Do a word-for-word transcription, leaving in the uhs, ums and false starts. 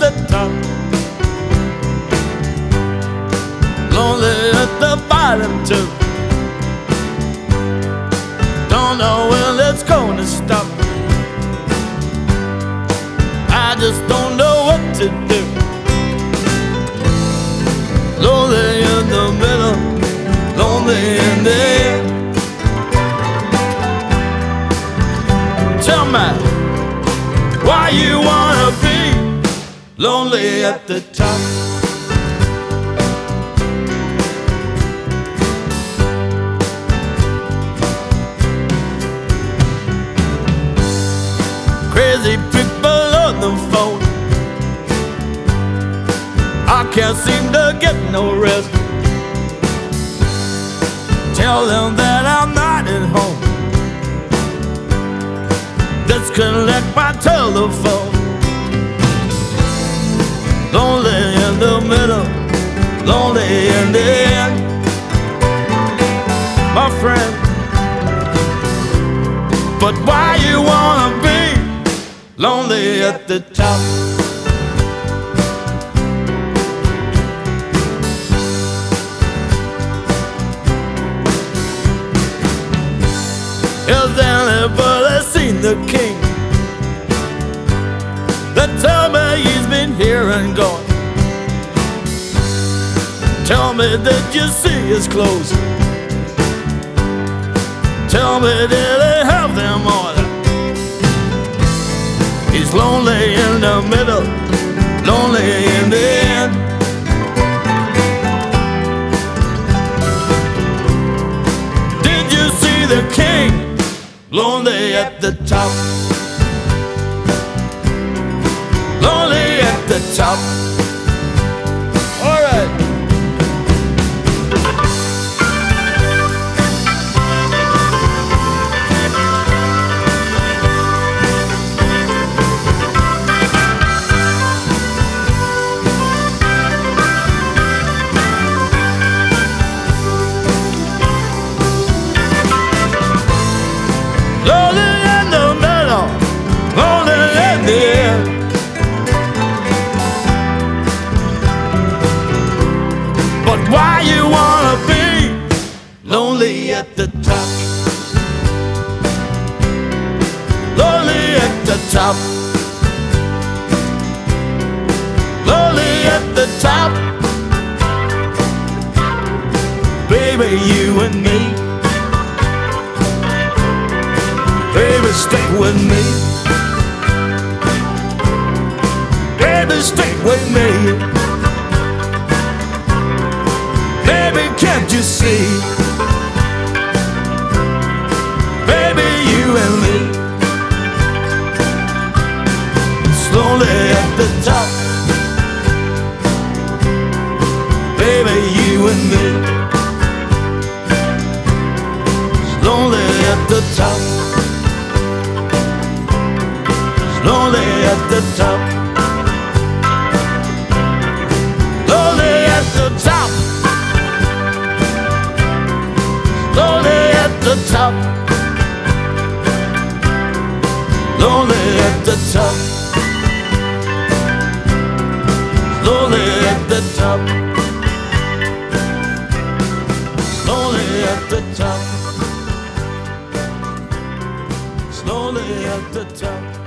the top, lonely at the bottom too. Don't know when it's gonna stop. I just don't know what to do. Lonely in the middle, lonely in the end. Tell me why you wanna be lonely at the top. Crazy people on the phone, I can't seem to get no rest. Tell them that I'm not at home. Disconnect my telephone. Lonely in the middle, lonely in the end. My friend, but why you wanna be lonely at the top? Has anybody seen the king? They tell me he's been here and gone. Tell me, did you see his clothes? Tell me, did he have them on? He's lonely in the middle, lonely in the end. Did you see the king? Lonely at the top, lonely at the top. All right. Lonely in the middle, lonely in the end. But why you wanna be lonely at the top? Lonely at the top, lonely at the top. Baby, you and me. Baby, stay with me. Baby, stay with me. Baby, can't you see? Baby, you and me. Slowly at the top. Baby, you and me. Slowly at the top. Lonely at the top, lonely at the top, lonely at the top, lonely at the top, lonely at the top, lonely at the top, slowly at the top.